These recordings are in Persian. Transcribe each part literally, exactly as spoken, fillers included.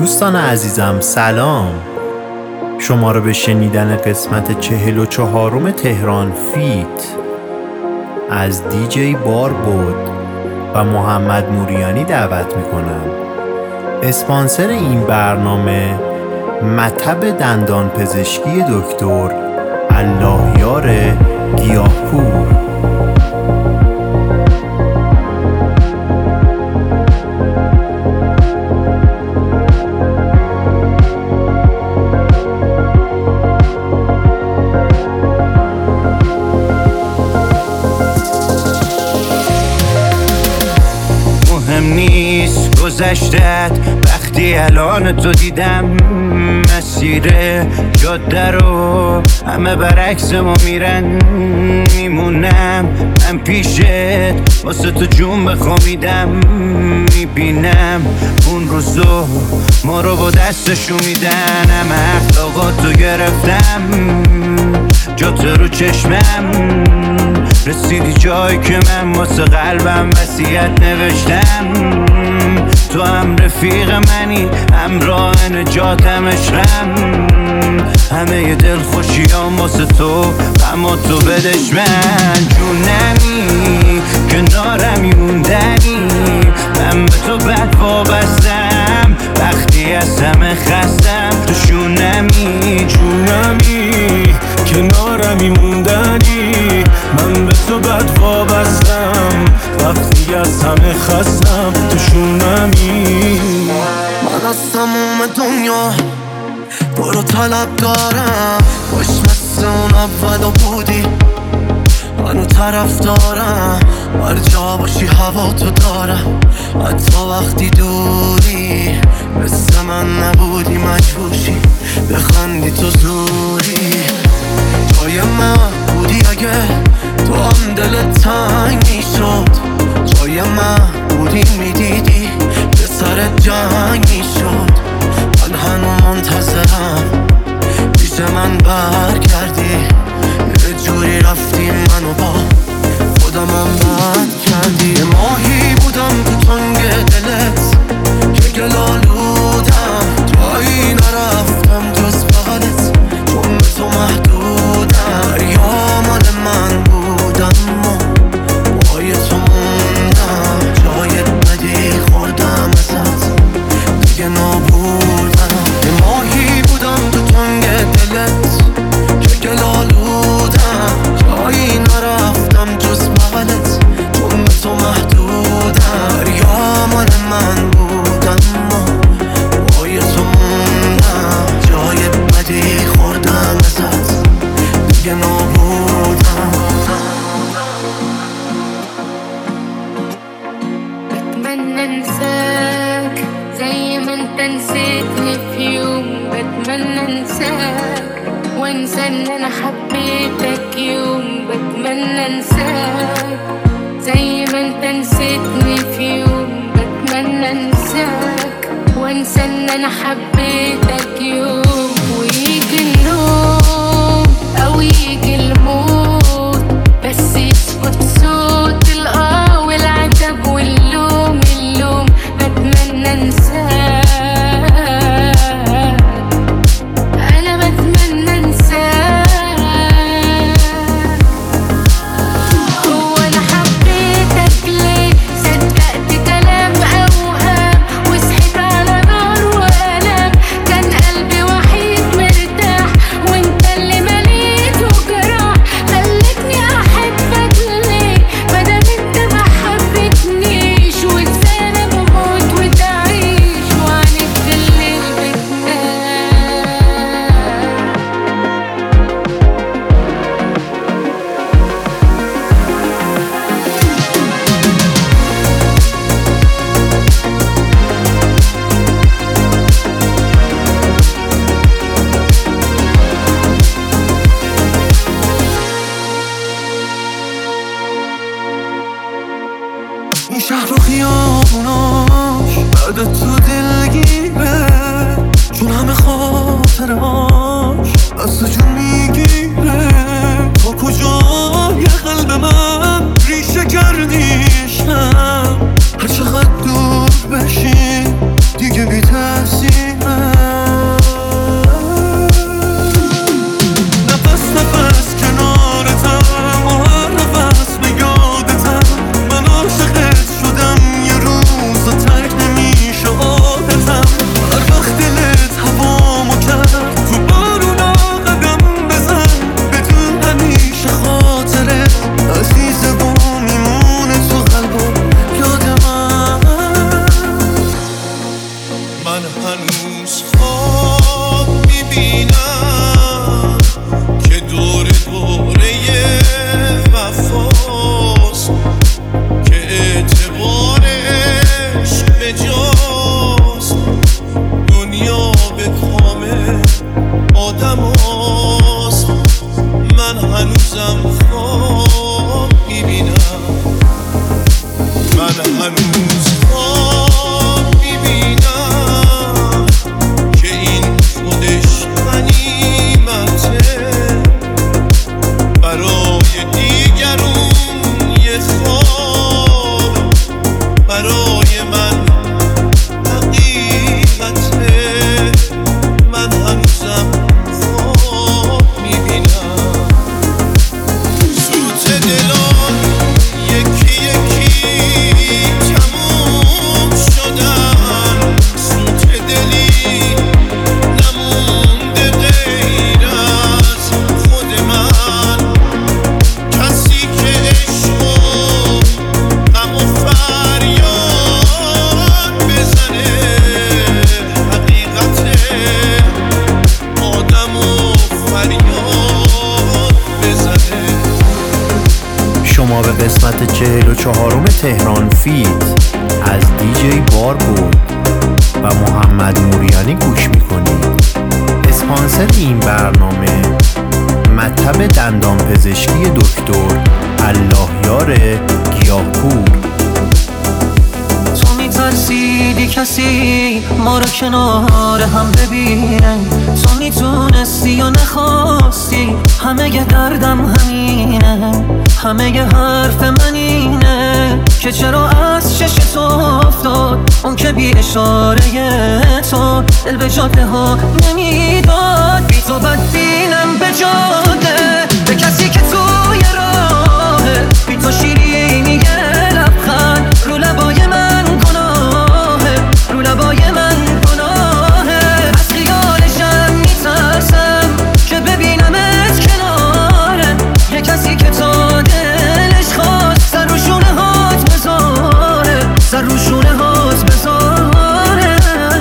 دوستان عزیزم سلام، شما رو به شنیدن قسمت چهل و چهارم تهران فیت از دیجی باربود و محمد موریانی دعوت میکنم. اسپانسر این برنامه مطب دندان پزشکی دکتر اللهیار گیاهپور. نیست گذشتت وقتی الان تو دیدم، مسیر جاده رو همه برعکس ما میرن، میمونم من پیشت واسه تو جون بخومیدم، میبینم اون روزو ما رو با دستشو میدن، همه اخلاقاتو گرفتم جات رو چشمم، رسیدی جایی که من واسه قلبم وصیت نوشتم، تو هم رفیق منی، همراه نجاتم، عشقم، همه ی دل خوشیام واسه تو، اما تو بدش من جونمی، کنارمی موندنی، من به تو بد وابستم، وقتی از همه خستم، تو شونمی جونمی، کنارمی موندنی، من به تو بد وابستم، وقتی از همه خستم، تو شونمی. من از تموم دنیا برو طلب دارم، باش مثل اون اولو بودی، منو طرف دارم، هر جا باشی هوا تو دارم، حتی وقتی دوری مثل من نبودی، مجبوشی بخندی تو زوری، جای من بودی اگه تو هم دلت تنگ میشد، جای من بودی میدیدی به سرت جنگ میشد، من هنو منتظرم پیش من برگردی، یه جوری رفتی منو با خودمم بد کردی، یه ماهی بودم تو تنگ دلت که گلالودم، جایی نرفتم جز بغلت، چون به تو محدودم، دریا مال من بودم و پای تو موندم، جای بدی خوردم ازت دیگه نابودم، یه ماهی بودم تو تنگ دلت که گلالودم، جایی نرفتم جز بغلت، چون به تو محدودم، دریا مال من بودم و پای تو موندم، جای بدی خوردم ازت دیگه نابودم. بتمنى انساك زي ما انت نسيتني في يوم، بتمنى انساك وانسى ان انا حبيتك يوم، بتمنى انساك زي ما انت نسيتني في يوم، بتمنى انساك وانسى ان انا حبيتك يوم، ويجي النوم او يجي الموت، بس يسكت صوت الاه والعتب واللوم، اللوم بتمنى انساك، انا بتمنى انساك، هو انا حبيتك ليه، صدقت كلام اوهام، وصحيت على نار والام، كان قلبي وحيد مرتاح، وانت اللي مليته جراح، خلتني احبك ليه، مادام انت ما حبتنيش، وازاي انا بموت وتعيش وعنيت الليل بتنام. این شهر و خیابوناش بعد تو دلگیره، چون همه خاطرهاش از تو جون میگیره، تا کجا یه قلب من ریشه کردیشم، هر چقدر دور بشی دیگه بی تاثیر، شما به قسمت چهل و چهارم تهران فیت از دیجی بار بود و محمد موریانی گوش میکنید. اسپانسر این برنامه مطب دندان پزشکی دکتر اللهیار گیاهپور. تو میترسیدی کسی ما رو کنار هم ببینه، تو میتونستی یا نخواستی، همه ی دردم همینه، همه ی حرف من اینه که چرا از چش تو افتاد اون که بی اشاره تو دل به جاده ها نمیداد. بی تو بدبینم به جاده به کسی که توی راهه، بی تو شیرینی یه لبخند رو لبای من گناهه، رو لبای من گناهه. از خیالشم میترسم که ببینمت کناره یه کسی که تا دلش خواست سر رو شونه هات بذاره، سر رو شونه هات بذاره.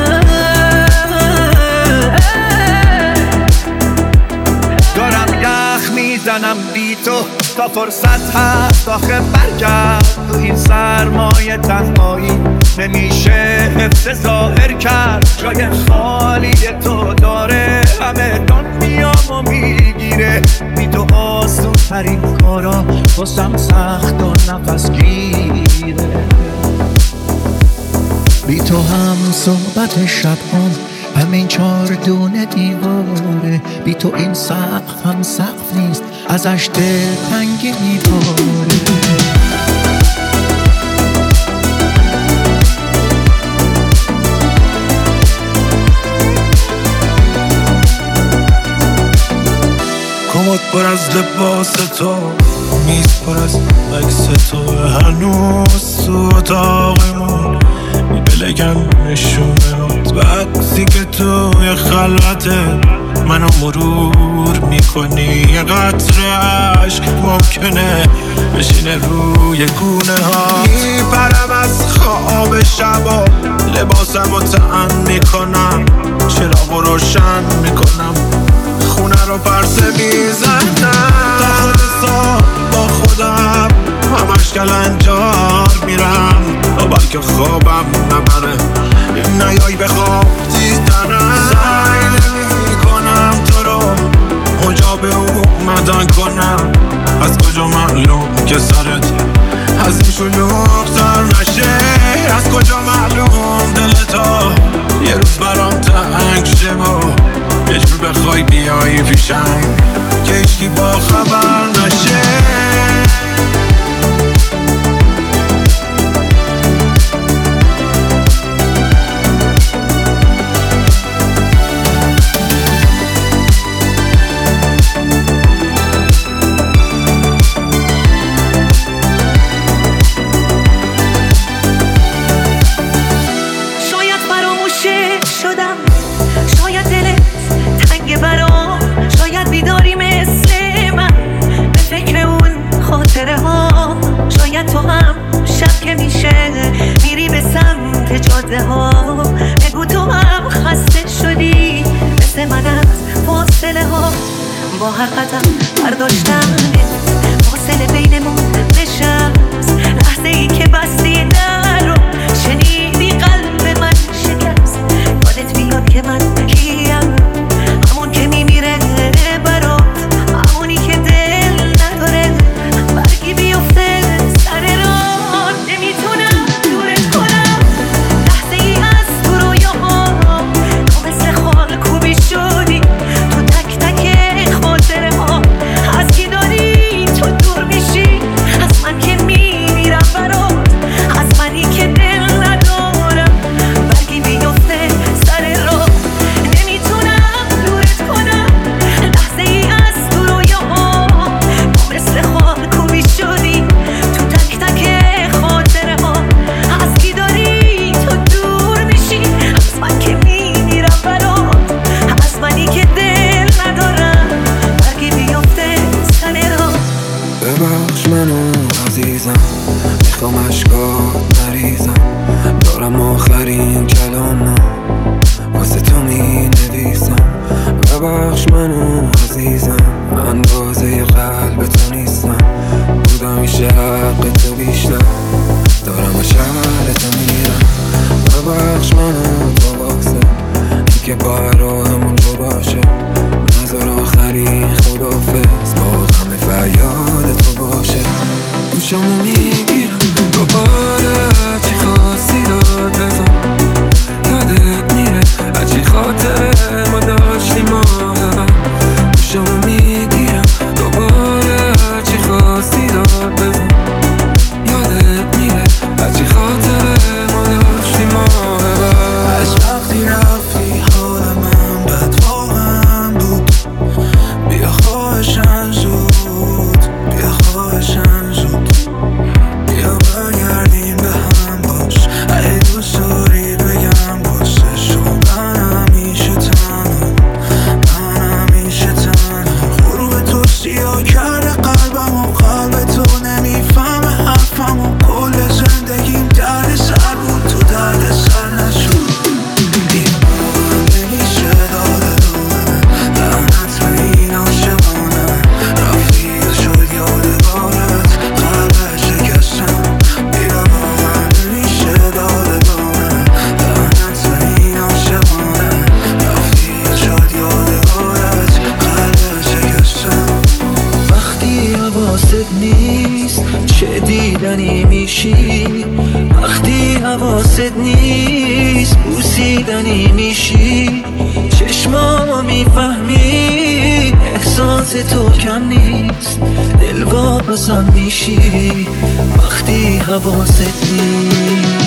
دارم یخ میزنم بی تو تا فرصت هست آخه برگرد تو این سرمایه تنهایی نمیشه حفظ ظاهر کرد. جای خالی تو داره همه دنیا و میگیره، بی تو آسون ترین کارا باسم سخت و نفس گیره. بی تو هم صحبت شب هم همین چار دونه دیواره، بی تو این سقف هم سقف نیست ازش دل تنگی میباره. کمد پر از لباس تو، میز پر از عکس تو، هنوز تو اتاقمون میبلگم نشونهات. وقتی که توی خلوته منو مرور میکنی، یه قطره عشق ممکنه بشینه روی گونه ها. میپرم از خواب شبا لباسم رو تعن میکنم، چراغ روشن میکنم، خونه رو پرسه میزنم. تا خود سا با خودم همش کلنجار میرم تا بلکه خوابم نبره نیایی به خواب دیدنم. سعی نمی کنم تو رو مجاب اومدن کنم، از کجا معلوم که سرت از این شلوغ تر نشه، از کجا معلوم دلتا یه روز برام تنگ شه و یه جور بخوای بیایی پیشم که هیچکی با خبر نشه. تو هم شب که میشه میری به سمت جاده ها، بگو تو هم خسته شدی مثل من از فاصله ها. با هر قدم برداشتن فاصله بینمون نشست، لحظه ای که بستی در رو شنیدی قلب من شکست. یادت میاد که من کیم، همون که میمیره برات، همونی که دل نداره برگی بیفته سر راه. نمیتونم دورت کنم لحظه ای از تو رویاها، تو مثل خال کوبی شدی تو تک تک خاطره ها. از کی داری تو دور میشی از من که میمیرم برات، از منی که دل ندارم برگی بیفته سر راه. نمیتونم دورت کنم لحظه ای از تو رویاها، تو مثل خال کوبی شدی تو تک تک خاطره ها. از کی داری تو دور میشی از من که میمیرم برات، از منی که دل ندارم برگی بیفته سر راه. ببخش منو عزیزم، میخوام اشکات نریزم، دارم آخرین کلامو واسه تو می نویسم. ببخش منو عزیزم، اندازه قلب تو نیستم، بودم این میشه حق تو بیشتر، دارم و شهرتو میرم. ببخش منو تو باسه این که با راهمون جو باشه، نظر آخری خدافز باز همه فریاد تو باشه. گوشمو میگیرم دوباره چی خواستی داد بزن، یادت میره هرچی خاطره ما داشتیم ما هم. گوشمو میگیرم دوباره چی خواستی داد بزن، یادت میره هرچی خاطره ما داشتیم ما هم. از وقتی رفتی حال من بد واقعا بود، بیا خواهشن زود، بیا خواهشن زود، بیا برگردیم به هم باش. اگه دوست داری بگم واسه شو من همیشه تنم، من همیشه تنم. غروب تو سیاه کرده قلبم و قلب تو نمیفهمه حرفم و کل زندگیم درد سر بود تو درد سر نشد. این باور نمیشه داده داده لعنت به این عاشقانه، رفتی و شد یادگارت قلب شکستم. بیا باور نمیشه داده داده لعنت به این عاشقانه، رفتی و شد یادگارت قلب شکستم. وقتی حواست نیست چه دیدنی میشی، وقتی حواست نیست بوسیدنی میشی، چشمامو میفهمی احساس تو کم نیست، دل واپسم میشی وقتی حواست نیست.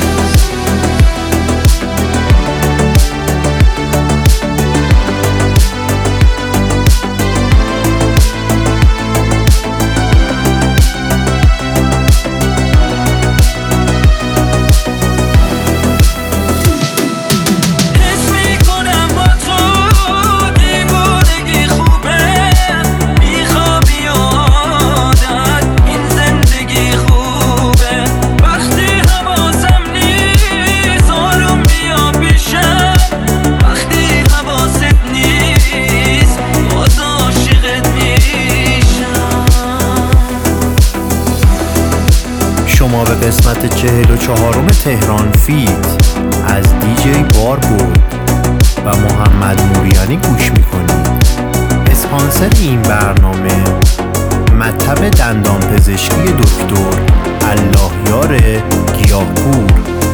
شما به قسمت چهل و چهارم تهران فیت از دیجی بار بود و محمد موریانی گوش میکنید. اسپانسر این برنامه مطب دندان پزشکی دکتر الله یار گیاهپور.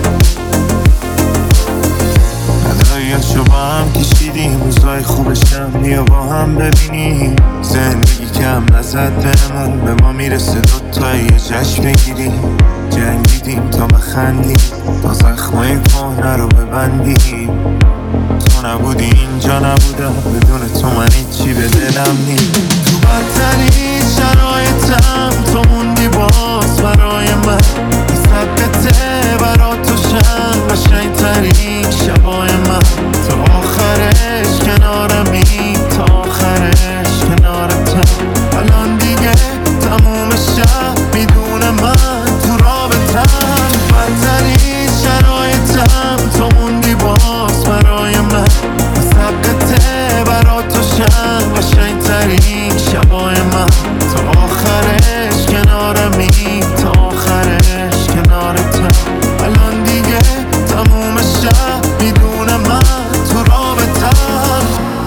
ادایشو با هم کشیدیم، روزای خوبشم بیا با هم ببینیم. زندگی کم نزد بهمون، به ما میرسه دوتایی یه جشن بگیریم. جنگیدیم تا بخندیم، تا زخمای کهنه رو ببندیم. تو نبودی اینجا نبودم، بدون تو من هیچی به دلم نیم. تو بدترین شرایطم تو موندی باز برای من، صدقته برا تو شم قشنگترین شبای من. تا آخرش کنارمی، تا آخرش کنارتم. الان دیگه تموم شب میدونه من تو رابطم. بدترین شرایطم تو موندی باز برای من، صدقته برا تو شم قشنگترین شبای من. تا آخرش کنارمی، تا آخرش کنارتم. الان دیگه تموم شب میدونه من تو رابطم.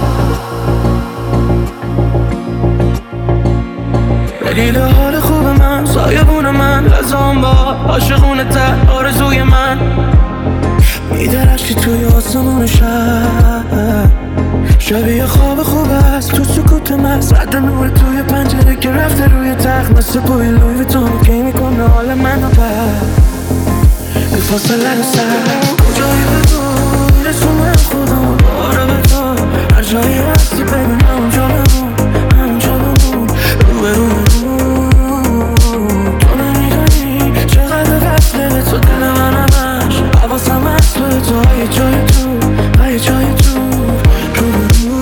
دلیل حال خوب من، سایبون من، لزام با عاشقونه تر آرزوی من. میدرخشی توی آسمون شب، شبیه خواب خوب است تو سکوت مست. رد نور توی پنجره که رفته روی تخت، مثل بوی لوی ویتون که میکنه حال منو بر بی فاصله رو سر. کجایی بگو میرسونم خودم باره به تو، هر جایی هستی ببین همونجا بمون، همونجا بمون رو به رو. تو نمیدونی چقدر وصله به تو دل من همش، حواسم هست به تو یه جای تو، یه جای تو رو به رو.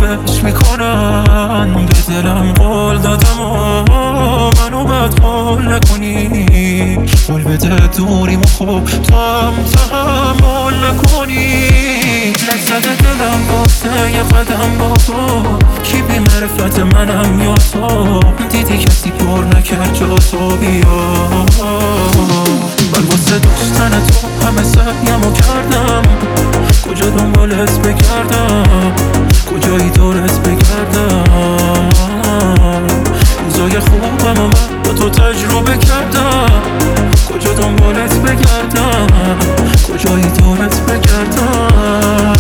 فراموشش میکنم. به دلم قول دادم و منو بد قول نکنی. قول بده دوریم و خوب تو هم تحمل نکنی. لک زده دلم واسه یه قدم با تو، کی بی معرفت منم یا تو. دیدی کسی پر نکرد جا تو بیا. من واسه داشتن تو همه سعیمو کردم. کجا دنبالت بگردم، کجایی دورت بگردم. روزای خوبم و من با تو تجربه کردم. کجا دنبالت بگردم، کجایی دورت بگردم.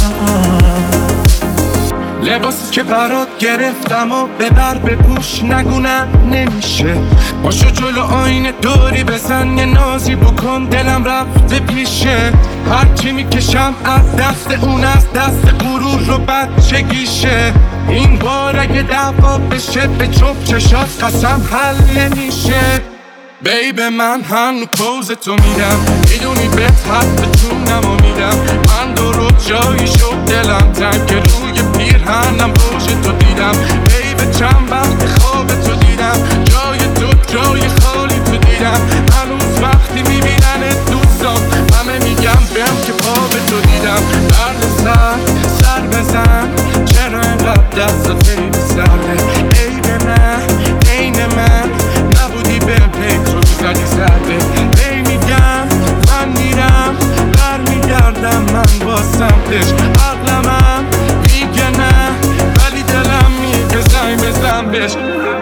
لباسی که برات گرفتم و ببر بپوش نگونم نمیشه. باشو جلو آینه دوری بزن یه نازی بکن دلم رفته پیشه. هرچی میکشم از دست اون از دست غرور رو بچگیشه. این بار اگه دعوا بشه به چوب چشات قسم حل نمیشه. بیب من هنو پوز تو میدم، میدونی بهت حد جونم و میدم. من درست جایی شد دلم تنگ که روی پیرهنم روش تو دیدم. بیب چند وقت خواب تو دیدم، جای تو جای خالی تو دیدم. هنوز وقتی میبینن دوستان همه میگم بهم که پا به تو دیدم. درد سر سر بزن چرا اینقدر دست خیلی سرده. عیب من عین من نبودی بهم پیترو زدی سرده. بی میگم من میرم بر میگردم من با سمتش. عقلمم میگه نه ولی دلم میگه زنگ بزن بهش.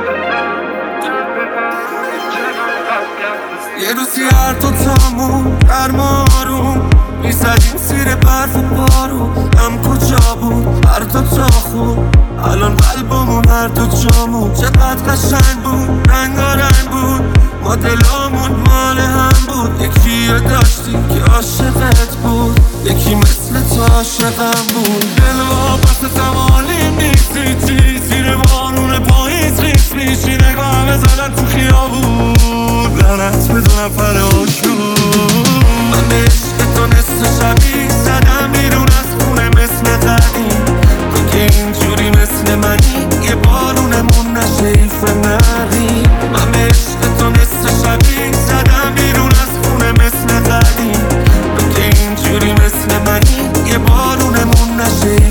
یه روزی هر تو تامون هر مارون میزدیم زیر برف و بارون. هم کجا بود هر دو تا خوب، الان قلبمون هر دو جامون. چقدر قشنگ بود رنگا رنگ بود، ما دلامون مال هم بود. یکی رو داشتیم که عاشقت بود، یکی مثل تو عاشقم بود. دلوا بس تمالیم نیستی چی، زیر بارون پاییز خیس میشی. نگاه بزنن تو خیابون لعنت به دو نفر آشون. من به عشق تو نصف شبی زدم بیرون از خونه مثل قدیم. تو که اینجوری مثل منی یه بارونمون نشه ایف نری. من به عشق تو نصف شبی زدم بیرون از خونه مثل قدیم. تو که اینجوری مثل منی yine barunun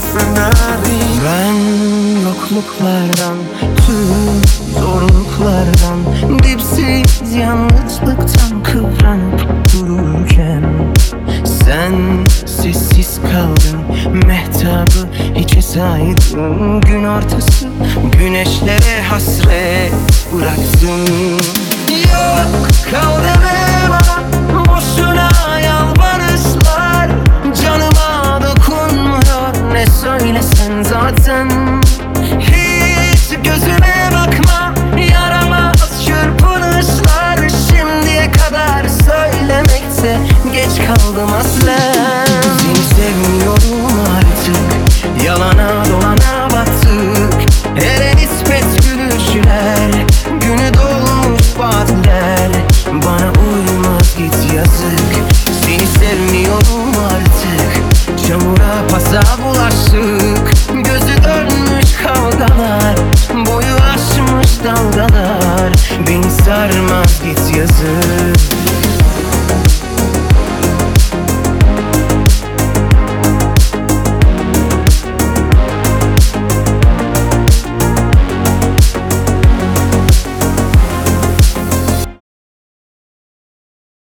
ben yokluklardan, tüm zorluklardan, dipsiz yalnızlıktan kıvranıp dururken sen sessiz kaldın, mehtabı hiçe saydın. Gün ortası güneşlere hasret bıraktın. Yok kal deme bana, boşuna yalvarışlar. Canıma dokunmuyor ne söylesen zaten.